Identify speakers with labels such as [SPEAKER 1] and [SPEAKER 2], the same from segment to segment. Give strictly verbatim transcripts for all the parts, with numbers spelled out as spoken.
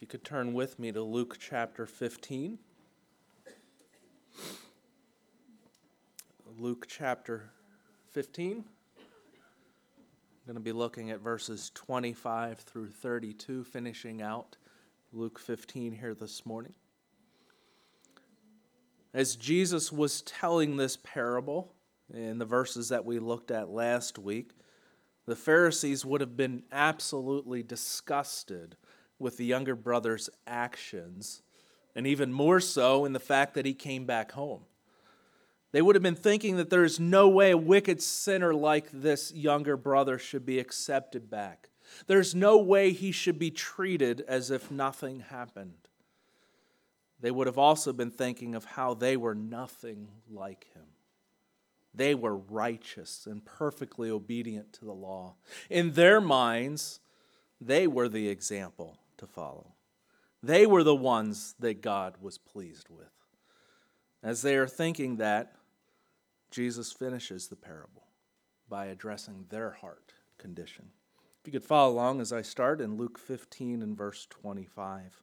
[SPEAKER 1] you could turn with me to Luke chapter fifteen. Luke chapter fifteen. I'm going to be looking at verses twenty-five through thirty-two, finishing out Luke fifteen here this morning. As Jesus was telling this parable in the verses that we looked at last week, the Pharisees would have been absolutely disgusted with the younger brother's actions, and even more so in the fact that he came back home. They would have been thinking that there is no way a wicked sinner like this younger brother should be accepted back. There's no way he should be treated as if nothing happened. They would have also been thinking of how they were nothing like him. They were righteous and perfectly obedient to the law. In their minds, they were the example to follow. They were the ones that God was pleased with. As they are thinking that, Jesus finishes the parable by addressing their heart condition. If you could follow along as I start in Luke fifteen and verse twenty-five.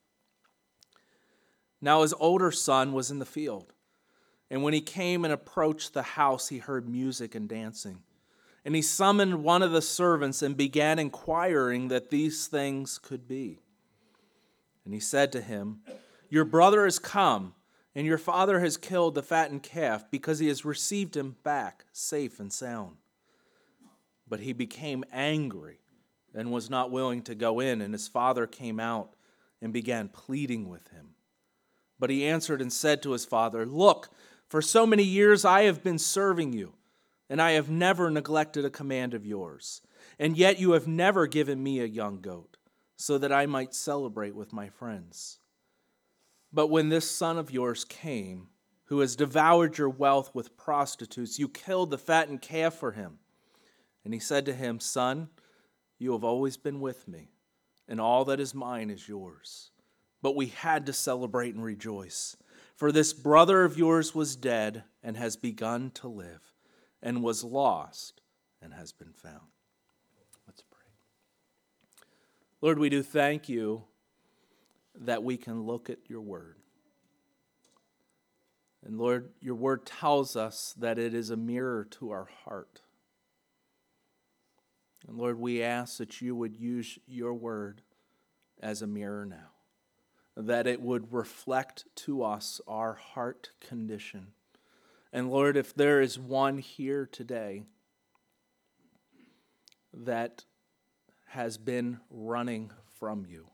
[SPEAKER 1] Now his older son was in the field, and when he came and approached the house, he heard music and dancing. And he summoned one of the servants and began inquiring that these things could be. And he said to him, "Your brother has come, and your father has killed the fattened calf, because he has received him back safe and sound." But he became angry and was not willing to go in, and his father came out and began pleading with him. But he answered and said to his father, "Look, for so many years I have been serving you, and I have never neglected a command of yours. And yet you have never given me a young goat, so that I might celebrate with my friends. But when this son of yours came, who has devoured your wealth with prostitutes, you killed the fattened calf for him." And he said to him, "Son, you have always been with me, and all that is mine is yours. But we had to celebrate and rejoice, for this brother of yours was dead and has begun to live, and was lost and has been found." Let's pray. Lord, we do thank you that we can look at your word. And Lord, your word tells us that it is a mirror to our heart. And Lord, we ask that you would use your word as a mirror now, that it would reflect to us our heart condition. And Lord, if there is one here today that has been running from you,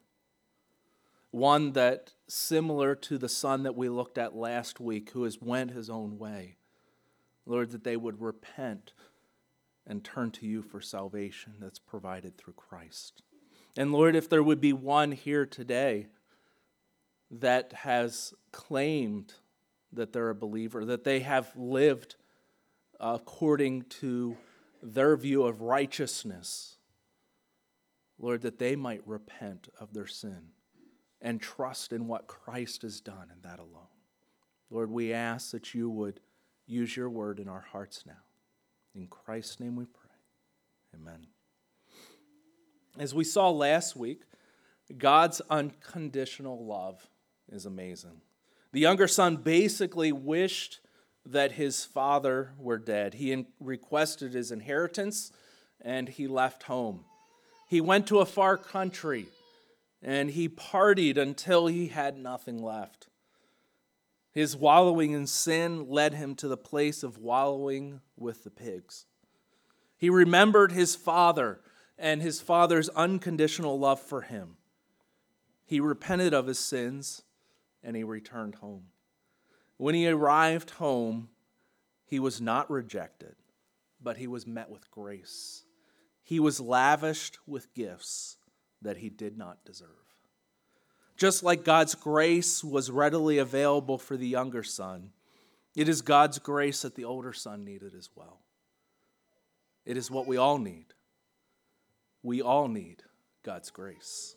[SPEAKER 1] one that, similar to the son that we looked at last week, who has went his own way, Lord, that they would repent and turn to you for salvation that's provided through Christ. And Lord, if there would be one here today that has claimed that they're a believer, that they have lived according to their view of righteousness, Lord, that they might repent of their sin and trust in what Christ has done and that alone. Lord, we ask that you would use your word in our hearts now. In Christ's name we pray. Amen. As we saw last week, God's unconditional love is amazing. The younger son basically wished that his father were dead. He requested his inheritance, and he left home. He went to a far country, and he partied until he had nothing left. His wallowing in sin led him to the place of wallowing with the pigs. He remembered his father and his father's unconditional love for him. He repented of his sins, and he returned home. When he arrived home, he was not rejected, but he was met with grace. He was lavished with gifts that he did not deserve. Just like God's grace was readily available for the younger son, it is God's grace that the older son needed as well. It is what we all need. We all need God's grace.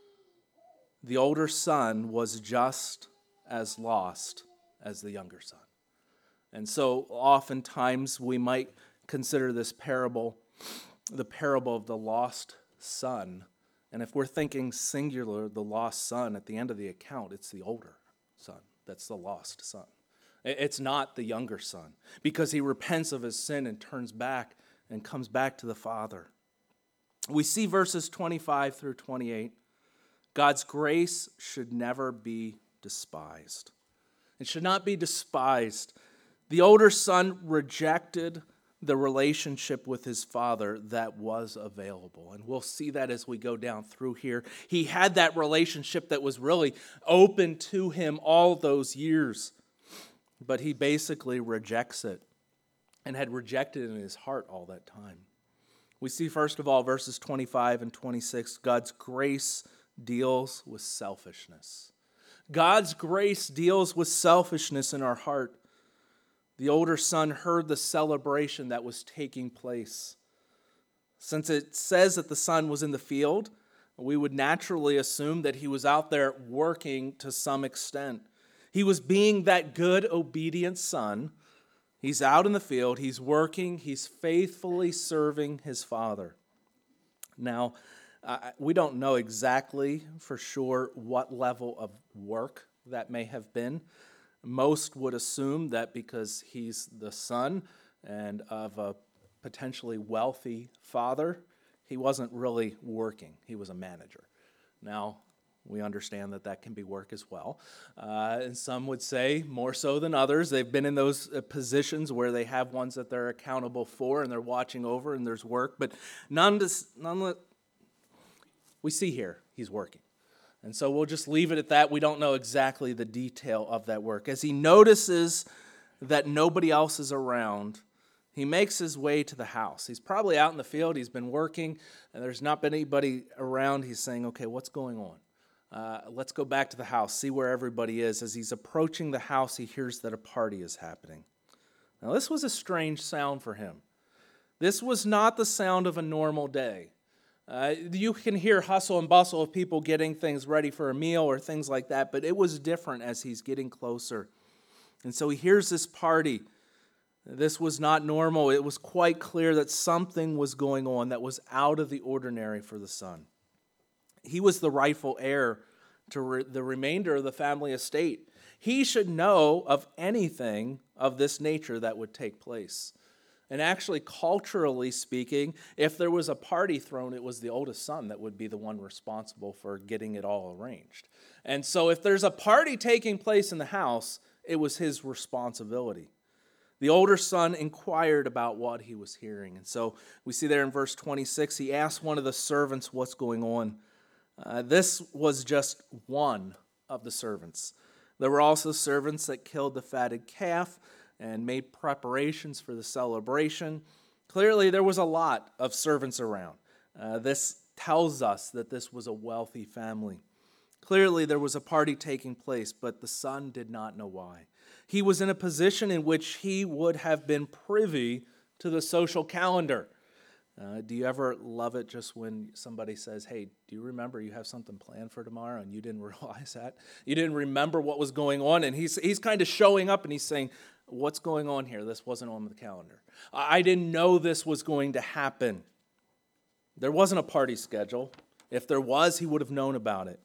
[SPEAKER 1] The older son was just as lost as the younger son. And so oftentimes we might consider this parable the parable of the lost son And if we're thinking singular, the lost son, at the end of the account, it's the older son that's the lost son. It's not the younger son, because he repents of his sin and turns back and comes back to the Father. We see verses twenty-five through twenty-eight. God's grace should never be despised. It should not be despised. The older son rejected the relationship with his father that was available. And we'll see that as we go down through here. He had that relationship that was really open to him all those years. But he basically rejects it and had rejected it in his heart all that time. We see, first of all, verses twenty-five and twenty-six, God's grace deals with selfishness. God's grace deals with selfishness in our heart. The older son heard the celebration that was taking place. Since it says that the son was in the field, we would naturally assume that he was out there working to some extent. He was being that good, obedient son. He's out in the field, he's working, he's faithfully serving his father. Now, uh, we don't know exactly for sure what level of work that may have been. Most would assume that because he's the son and of a potentially wealthy father, he wasn't really working. He was a manager. Now, we understand that that can be work as well. Uh, and some would say more so than others. They've been in those uh, positions where they have ones that they're accountable for and they're watching over and there's work. But none, none we see here, he's working. And so we'll just leave it at that. We don't know exactly the detail of that work. As he notices that nobody else is around, he makes his way to the house. He's probably out in the field. He's been working, and there's not been anybody around. He's saying, okay, what's going on? Uh, let's go back to the house, see where everybody is. As he's approaching the house, he hears that a party is happening. Now, this was a strange sound for him. This was not the sound of a normal day. Uh, you can hear hustle and bustle of people getting things ready for a meal or things like that, but it was different as he's getting closer. And so he hears this party. This was not normal. It was quite clear that something was going on that was out of the ordinary for the son. He was the rightful heir to re- the remainder of the family estate. He should know of anything of this nature that would take place. And actually, culturally speaking, if there was a party thrown, it was the oldest son that would be the one responsible for getting it all arranged. And so if there's a party taking place in the house, it was his responsibility. The older son inquired about what he was hearing. And so we see there in verse twenty-six, he asked one of the servants what's going on. Uh, this was just one of the servants. There were also servants that killed the fatted calf and made preparations for the celebration. Clearly, there was a lot of servants around. Uh, this tells us that this was a wealthy family. Clearly, there was a party taking place, but the son did not know why. He was in a position in which he would have been privy to the social calendar. Uh, do you ever love it just when somebody says, hey, do you remember you have something planned for tomorrow and you didn't realize that? You didn't remember what was going on, and he's, he's kind of showing up and he's saying, what's going on here? This wasn't on the calendar. I didn't know this was going to happen. There wasn't a party schedule. If there was, he would have known about it.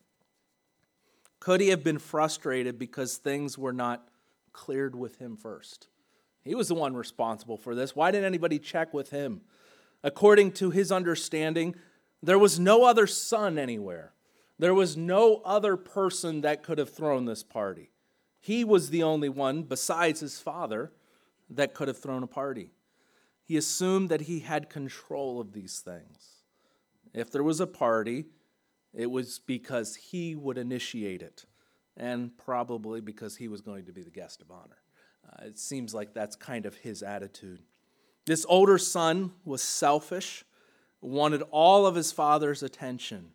[SPEAKER 1] Could he have been frustrated because things were not cleared with him first? He was the one responsible for this. Why didn't anybody check with him? According to his understanding, there was no other son anywhere. There was no other person that could have thrown this party. He was the only one, besides his father, that could have thrown a party. He assumed that he had control of these things. If there was a party, it was because he would initiate it, and probably because he was going to be the guest of honor. Uh, it seems like that's kind of his attitude. This older son was selfish, wanted all of his father's attention.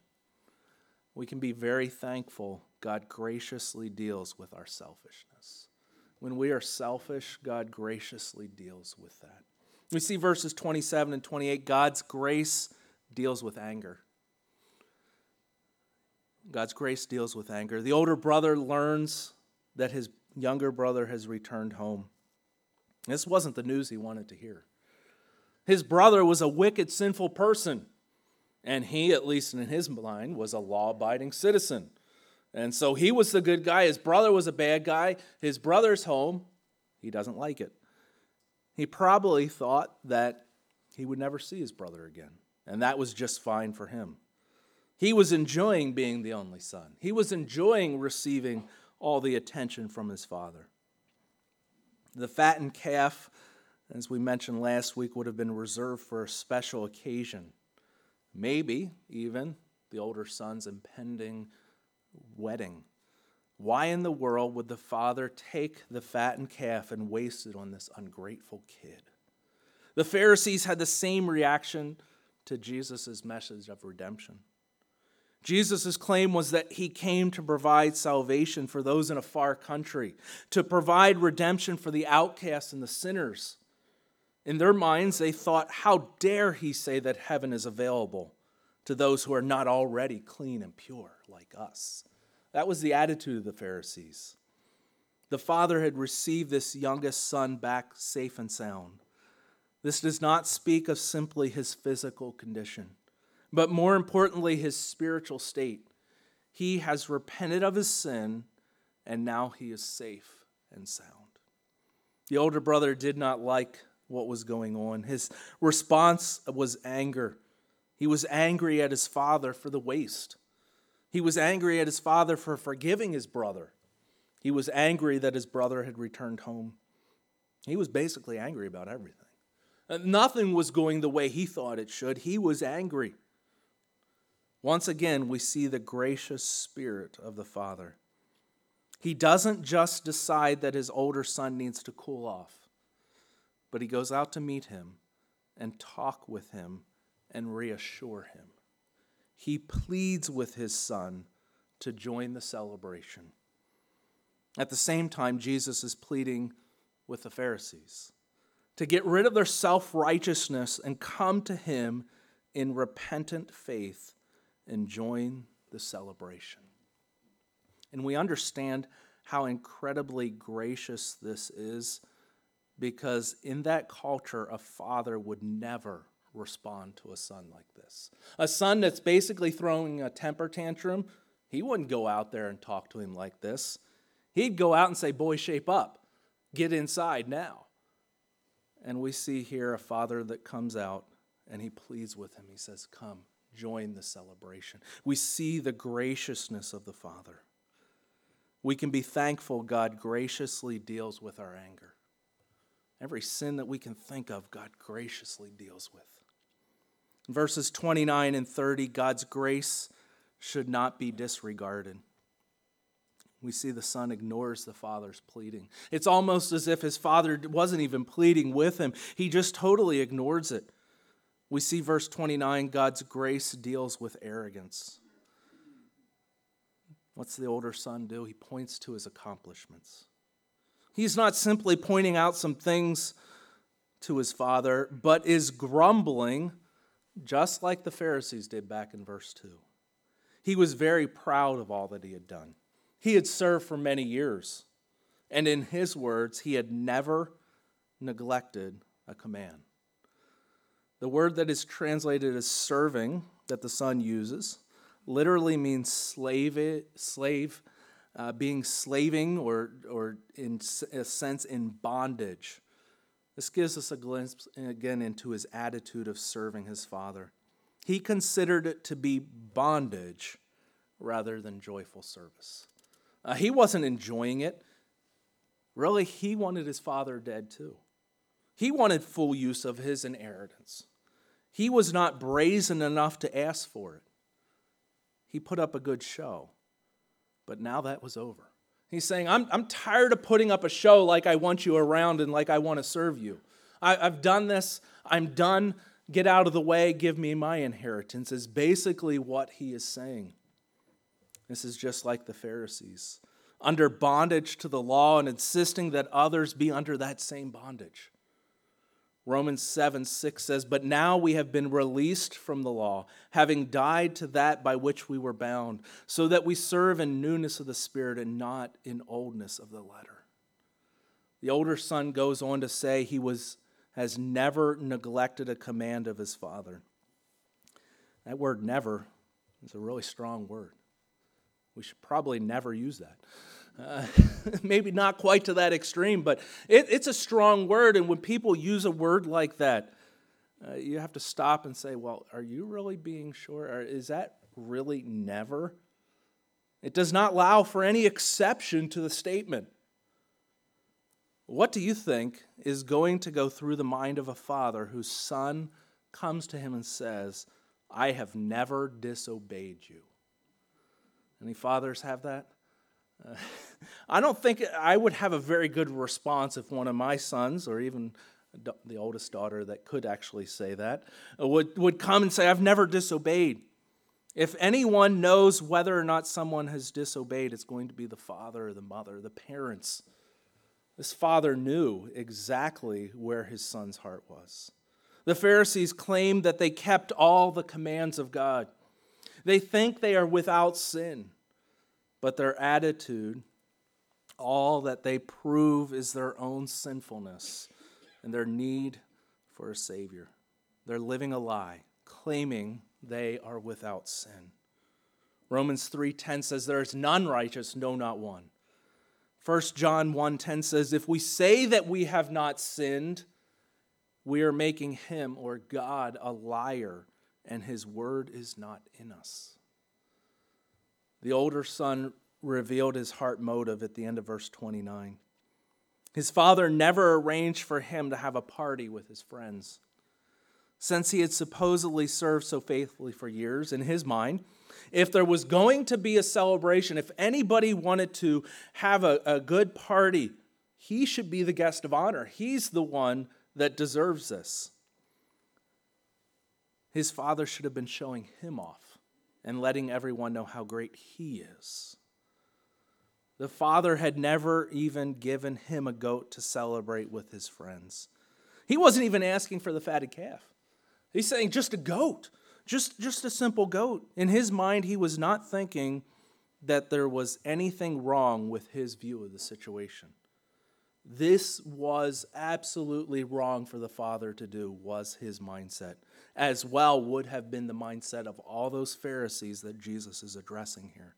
[SPEAKER 1] We can be very thankful God graciously deals with our selfishness. When we are selfish, God graciously deals with that. We see verses twenty-seven and twenty-eight, God's grace deals with anger. God's grace deals with anger. The older brother learns that his younger brother has returned home. This wasn't the news he wanted to hear. His brother was a wicked, sinful person. And he, at least in his mind, was a law-abiding citizen. And so he was the good guy. His brother was a bad guy. His brother's home. He doesn't like it. He probably thought that he would never see his brother again. And that was just fine for him. He was enjoying being the only son. He was enjoying receiving all the attention from his father. The fattened calf, as we mentioned last week, would have been reserved for a special occasion. Maybe even the older son's impending wedding. Why in the world would the father take the fattened calf and waste it on this ungrateful kid? The Pharisees had the same reaction to Jesus' message of redemption. Jesus' claim was that he came to provide salvation for those in a far country, to provide redemption for the outcasts and the sinners. In their minds, they thought, how dare he say that heaven is available to those who are not already clean and pure like us? That was the attitude of the Pharisees. The father had received this youngest son back safe and sound. This does not speak of simply his physical condition, but more importantly, his spiritual state. He has repented of his sin, and now he is safe and sound. The older brother did not like what was going on. His response was anger. He was angry at his father for the waste. He was angry at his father for forgiving his brother. He was angry that his brother had returned home. He was basically angry about everything. Nothing was going the way he thought it should. He was angry. Once again, we see the gracious spirit of the Father. He doesn't just decide that his older son needs to cool off, but he goes out to meet him and talk with him and reassure him. He pleads with his son to join the celebration. At the same time, Jesus is pleading with the Pharisees to get rid of their self-righteousness and come to him in repentant faith and join the celebration. And we understand how incredibly gracious this is, because in that culture, a father would never respond to a son like this. A son that's basically throwing a temper tantrum, he wouldn't go out there and talk to him like this. He'd go out and say, boy, shape up. Get inside now. And we see here a father that comes out and he pleads with him. He says, come, join the celebration. We see the graciousness of the Father. We can be thankful God graciously deals with our anger. Every sin that we can think of, God graciously deals with. In verses twenty-nine and thirty, God's grace should not be disregarded. We see the son ignores the father's pleading. It's almost as if his father wasn't even pleading with him. He just totally ignores it. We see verse twenty-nine, God's grace deals with arrogance. What's the older son do? He points to his accomplishments. He's not simply pointing out some things to his father, but is grumbling just like the Pharisees did back in verse two. He was very proud of all that he had done. He had served for many years, and in his words, he had never neglected a command. The word that is translated as serving that the son uses literally means slave, slave uh, being slaving or, or in a sense in bondage. This gives us a glimpse again into his attitude of serving his father. He considered it to be bondage rather than joyful service. Uh, he wasn't enjoying it. Really, he wanted his father dead too. He wanted full use of his inheritance. He was not brazen enough to ask for it. He put up a good show, but now that was over. He's saying, I'm, I'm tired of putting up a show like I want you around and like I want to serve you. I, I've done this. I'm done. Get out of the way. Give me my inheritance is basically what he is saying. This is just like the Pharisees, under bondage to the law and insisting that others be under that same bondage. Romans seven six says, but now we have been released from the law, having died to that by which we were bound, so that we serve in newness of the Spirit and not in oldness of the letter. The older son goes on to say he was has never neglected a command of his father. That word never is a really strong word. We should probably never use that. Uh, maybe not quite to that extreme, but it, it's a strong word. And when people use a word like that, uh, you have to stop and say, well, are you really being sure? Or is that really never? It does not allow for any exception to the statement. What do you think is going to go through the mind of a father whose son comes to him and says, I have never disobeyed you? Any fathers have that? Uh, I don't think I would have a very good response if one of my sons, or even the oldest daughter that could actually say that, would, would come and say, I've never disobeyed. If anyone knows whether or not someone has disobeyed, it's going to be the father or the mother, the parents. This father knew exactly where his son's heart was. The Pharisees claim that they kept all the commands of God. They think they are without sin, but their attitude, all that they prove is their own sinfulness and their need for a Savior. They're living a lie, claiming they are without sin. Romans three ten says, there is none righteous, no, not one. First John one ten says, if we say that we have not sinned, we are making him, or God, a liar, and his word is not in us. The older son revealed his heart motive at the end of verse twenty-nine. His father never arranged for him to have a party with his friends. Since he had supposedly served so faithfully for years, in his mind, if there was going to be a celebration, if anybody wanted to have a, a good party, he should be the guest of honor. He's the one that deserves this. His father should have been showing him off and letting everyone know how great he is. The father had never even given him a goat to celebrate with his friends. He wasn't even asking for the fatted calf. He's saying just a goat, just, just a simple goat. In his mind, he was not thinking that there was anything wrong with his view of the situation. This was absolutely wrong for the father to do, was his mindset. As well would have been the mindset of all those Pharisees that Jesus is addressing here.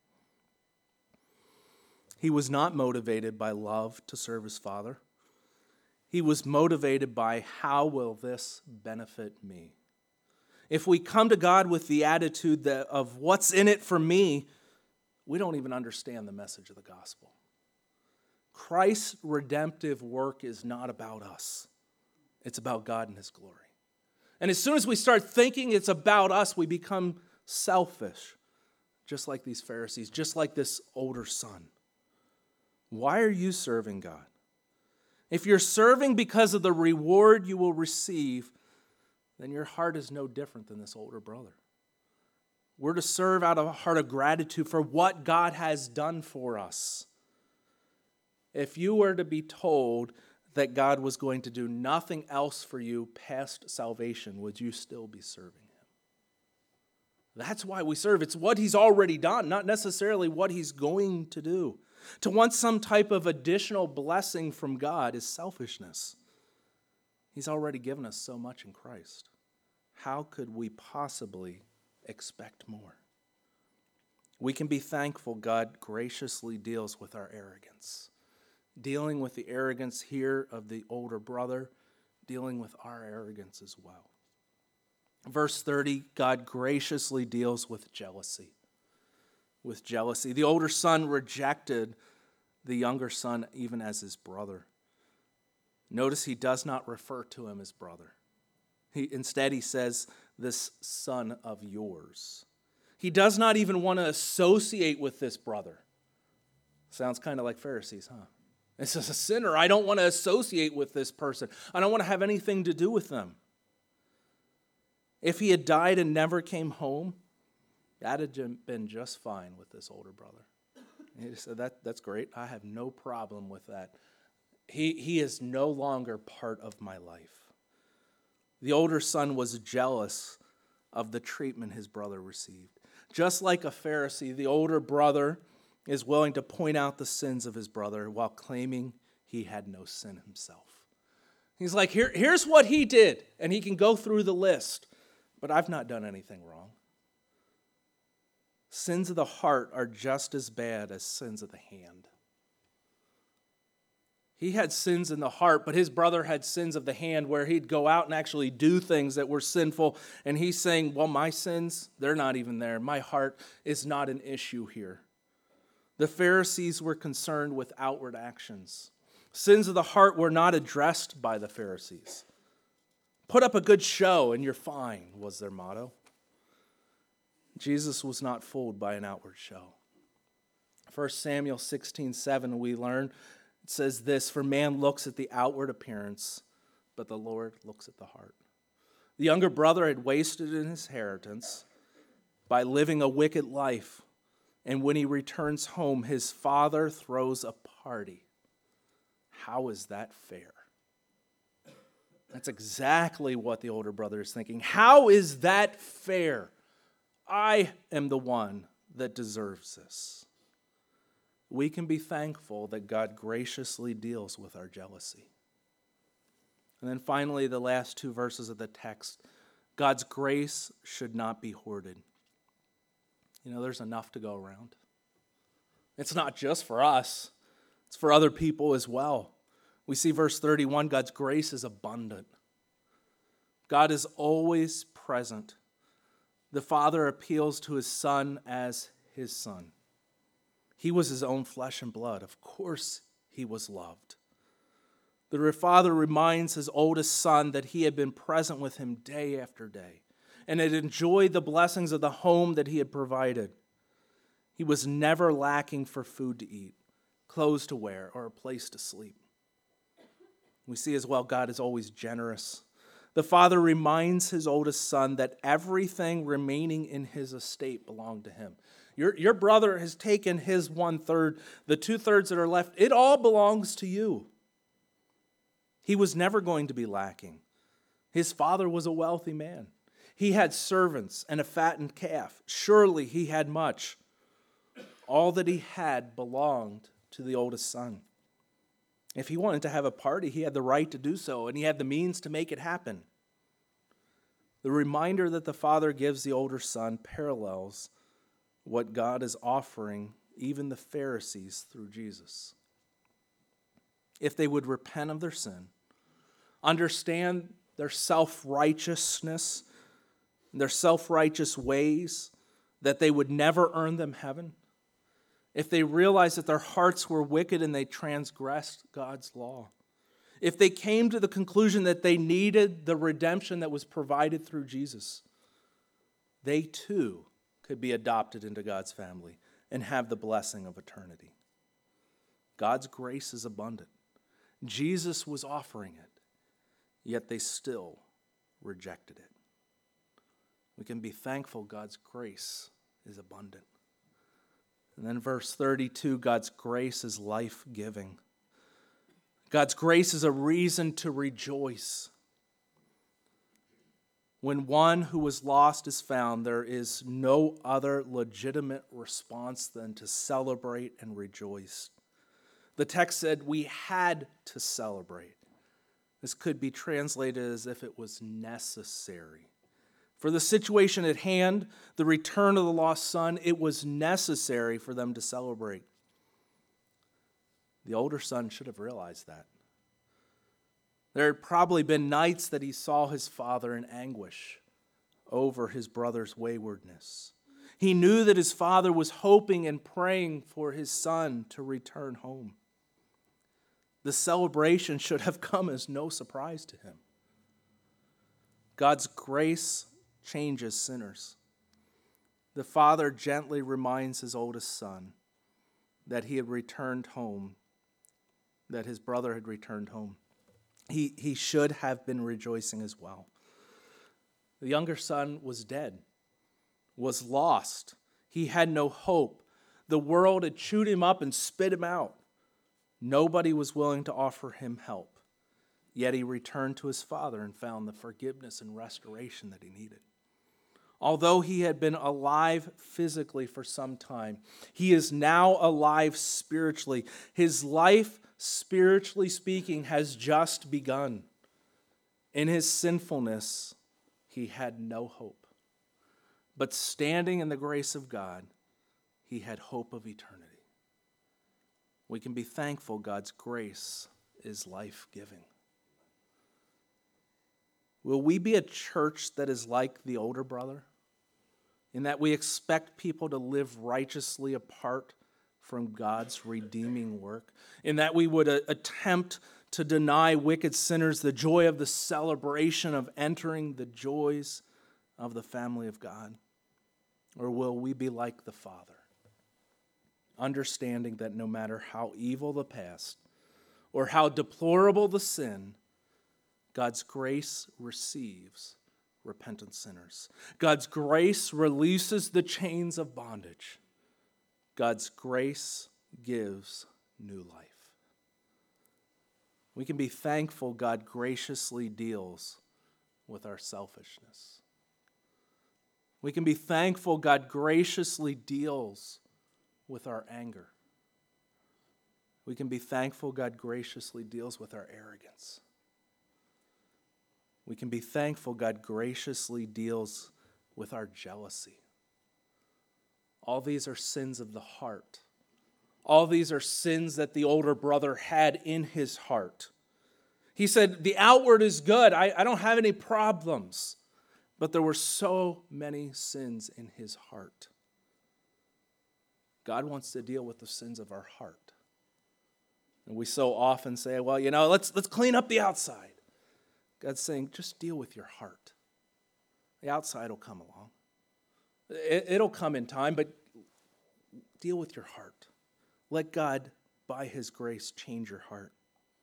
[SPEAKER 1] He was not motivated by love to serve his father. He was motivated by, how will this benefit me? If we come to God with the attitude that of what's in it for me, we don't even understand the message of the gospel. Christ's redemptive work is not about us. It's about God and his glory. And as soon as we start thinking it's about us, we become selfish, just like these Pharisees, just like this older son. Why are you serving God? If you're serving because of the reward you will receive, then your heart is no different than this older brother. We're to serve out of a heart of gratitude for what God has done for us. If you were to be told that God was going to do nothing else for you past salvation, would you still be serving him? That's why we serve. It's what he's already done, not necessarily what he's going to do. To want some type of additional blessing from God is selfishness. He's already given us so much in Christ. How could we possibly expect more? We can be thankful God graciously deals with our arrogance. Dealing with the arrogance here of the older brother, dealing with our arrogance as well. Verse thirty, God graciously deals with jealousy. With jealousy. The older son rejected the younger son even as his brother. Notice he does not refer to him as brother. He, instead, he says, this son of yours. He does not even want to associate with this brother. Sounds kind of like Pharisees, huh? This is a sinner. I don't want to associate with this person. I don't want to have anything to do with them. If he had died and never came home, that had been just fine with this older brother. He said, that, that's great. I have no problem with that. He, he is no longer part of my life. The older son was jealous of the treatment his brother received. Just like a Pharisee, the older brother is willing to point out the sins of his brother while claiming he had no sin himself. He's like, Here, here's what he did, and he can go through the list, but I've not done anything wrong. sins of the heart are just as bad as sins of the hand. He had sins in the heart, but his brother had sins of the hand where he'd go out and actually do things that were sinful. And he's saying, well, my sins, they're not even there. My heart is not an issue here. The Pharisees were concerned with outward actions. Sins of the heart were not addressed by the Pharisees. Put up a good show and you're fine, was their motto. Jesus was not fooled by an outward show. First Samuel sixteen seven, we learn, it says this, for man looks at the outward appearance, but the Lord looks at the heart. The younger brother had wasted his inheritance by living a wicked life. And when he returns home, his father throws a party. How is that fair? That's exactly what the older brother is thinking. How is that fair? I am the one that deserves this. We can be thankful that God graciously deals with our jealousy. And then finally, the last two verses of the text. God's grace should not be hoarded. You know, there's enough to go around. It's not just for us. It's for other people as well. We see verse thirty-one, God's grace is abundant. God is always present. The Father appeals to his Son as his Son. He was his own flesh and blood. Of course he was loved. The Father reminds his oldest son that he had been present with him day after day and had enjoyed the blessings of the home that he had provided. He was never lacking for food to eat, clothes to wear, or a place to sleep. We see as well God is always generous. The Father reminds his oldest son that everything remaining in his estate belonged to him. Your, your brother has taken his one-third. The two-thirds that are left, it all belongs to you. He was never going to be lacking. His father was a wealthy man. He had servants and a fattened calf. Surely he had much. All that he had belonged to the oldest son. If he wanted to have a party, he had the right to do so, and he had the means to make it happen. The reminder that the Father gives the older son parallels what God is offering even the Pharisees through Jesus. If they would repent of their sin, understand their self-righteousness, their self-righteous ways, that they would never earn them heaven, if they realized that their hearts were wicked and they transgressed God's law, if they came to the conclusion that they needed the redemption that was provided through Jesus, they too could be adopted into God's family and have the blessing of eternity. God's grace is abundant. Jesus was offering it, yet they still rejected it. We can be thankful God's grace is abundant. And then verse thirty-two, God's grace is life-giving. God's grace is a reason to rejoice. When one who was lost is found, there is no other legitimate response than to celebrate and rejoice. The text said we had to celebrate. This could be translated as if it was necessary. For the situation at hand, the return of the lost son, it was necessary for them to celebrate. The older son should have realized that. There had probably been nights that he saw his father in anguish over his brother's waywardness. He knew that his father was hoping and praying for his son to return home. The celebration should have come as no surprise to him. God's grace changes sinners. The father gently reminds his oldest son that he had returned home, that his brother had returned home. He, he should have been rejoicing as well. The younger son was dead, was lost. He had no hope. The world had chewed him up and spit him out. Nobody was willing to offer him help. Yet he returned to his father and found the forgiveness and restoration that he needed. Although he had been alive physically for some time, he is now alive spiritually. His life, spiritually speaking, has just begun. In his sinfulness, he had no hope. But standing in the grace of God, he had hope of eternity. We can be thankful God's grace is life-giving. Will we be a church that is like the older brother, in that we expect people to live righteously apart from God's redeeming work, in that we would uh, attempt to deny wicked sinners the joy of the celebration of entering the joys of the family of God? Or will we be like the Father, understanding that no matter how evil the past or how deplorable the sin, God's grace receives repentant sinners. God's grace releases the chains of bondage. God's grace gives new life. We can be thankful God graciously deals with our selfishness. We can be thankful God graciously deals with our anger. We can be thankful God graciously deals with our arrogance. We can be thankful God graciously deals with our jealousy. All these are sins of the heart. All these are sins that the older brother had in his heart. He said, the outward is good. I, I don't have any problems. But there were so many sins in his heart. God wants to deal with the sins of our heart. And we so often say, well, you know, let's, let's clean up the outside. God's saying, just deal with your heart. The outside will come along. It, it'll come in time, but deal with your heart. Let God, by his grace, change your heart.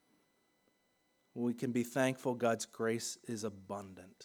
[SPEAKER 1] We can be thankful God's grace is abundant.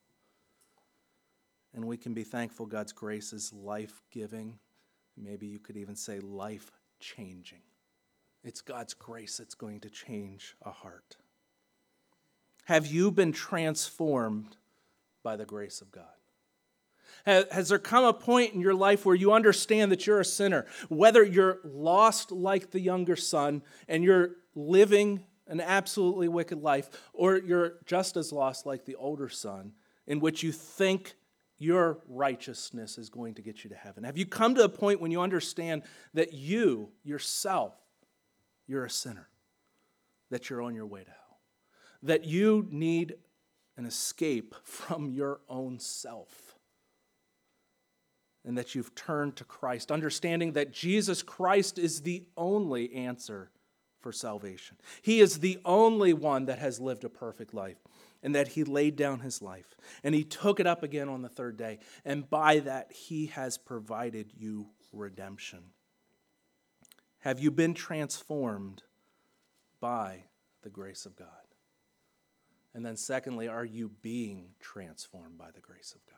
[SPEAKER 1] And we can be thankful God's grace is life-giving. Maybe you could even say life-changing. It's God's grace that's going to change a heart. Have you been transformed by the grace of God? Has there come a point in your life where you understand that you're a sinner, whether you're lost like the younger son and you're living an absolutely wicked life, or you're just as lost like the older son, in which you think your righteousness is going to get you to heaven? Have you come to a point when you understand that you, yourself, you're a sinner, that you're on your way to hell? That you need an escape from your own self. And that you've turned to Christ, understanding that Jesus Christ is the only answer for salvation. He is the only one that has lived a perfect life, and that he laid down his life, and he took it up again on the third day, and by that he has provided you redemption. Have you been transformed by the grace of God? And then secondly, are you being transformed by the grace of God?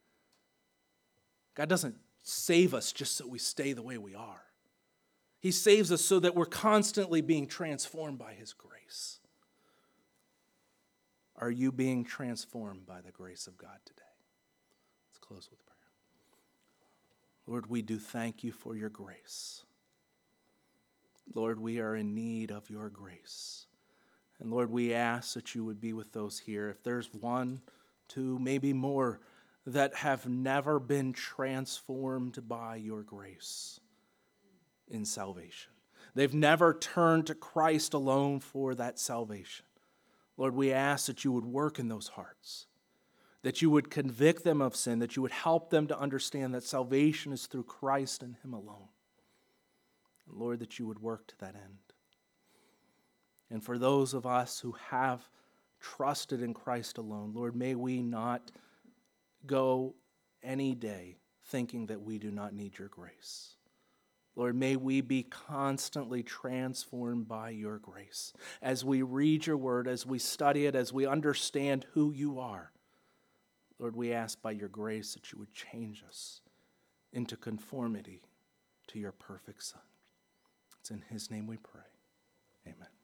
[SPEAKER 1] God doesn't save us just so we stay the way we are. He saves us so that we're constantly being transformed by his grace. Are you being transformed by the grace of God today? Let's close with prayer. Lord, we do thank you for your grace. Lord, we are in need of your grace. And Lord, we ask that you would be with those here. If there's one, two, maybe more that have never been transformed by your grace in salvation. They've never turned to Christ alone for that salvation. Lord, we ask that you would work in those hearts, that you would convict them of sin, that you would help them to understand that salvation is through Christ and him alone. And Lord, that you would work to that end. And for those of us who have trusted in Christ alone, Lord, may we not go any day thinking that we do not need your grace. Lord, may we be constantly transformed by your grace. As we read your word, as we study it, as we understand who you are, Lord, we ask by your grace that you would change us into conformity to your perfect Son. It's in his name we pray. Amen.